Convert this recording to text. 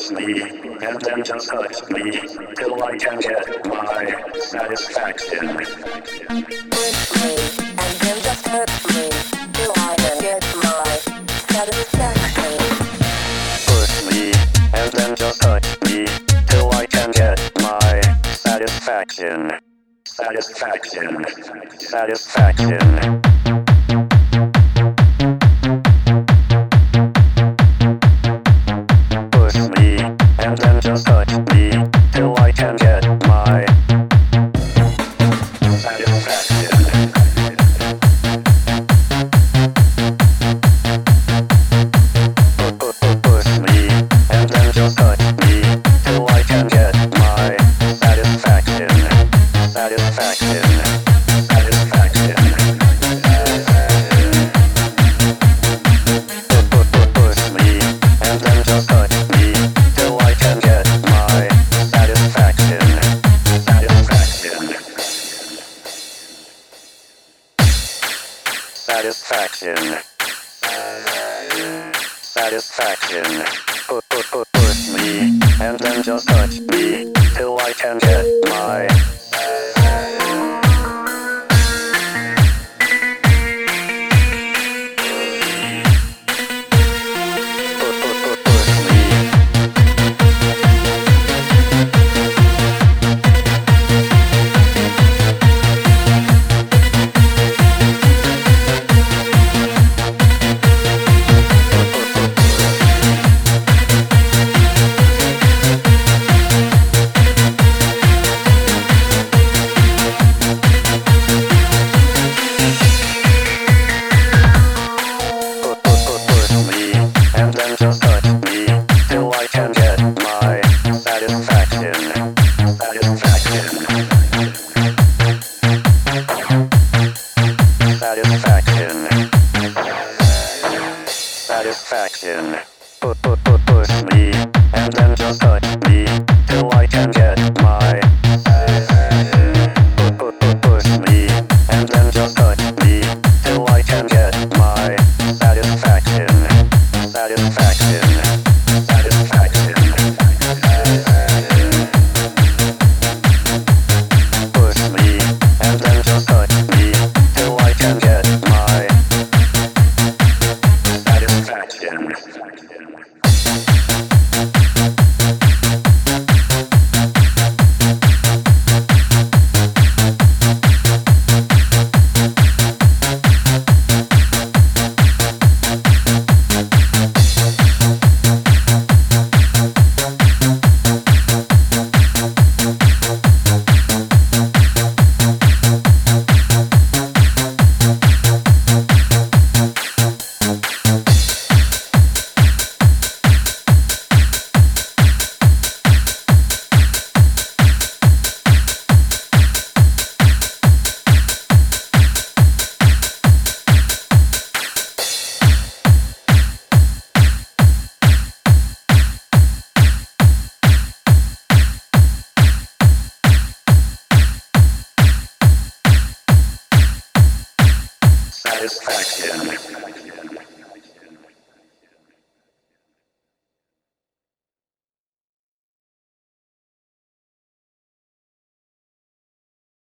push me, and then just touch me, till I can get my satisfaction. Push me, and then just touch me, till I can get my satisfaction. Push me, and then just touch me, till I can get my satisfaction. Satisfaction. Satisfaction. And then just touch me till I can get my satisfaction. Push me and then just touch me till I can get my satisfaction. Satisfaction. Satisfaction. Push me and then just touch me till I can get my satisfaction. Satisfaction. Satisfaction. Satisfaction. Push me and then just touch me till I can get my just touch me till I can get my satisfaction. Satisfaction. Satisfaction. Satisfaction. Push me and then just touch me till I can get my push me and then just touch me till I can get my satisfaction. Satisfaction. Satisfaction. Push me and then just touch me till I can get my satisfaction. Satisfaction.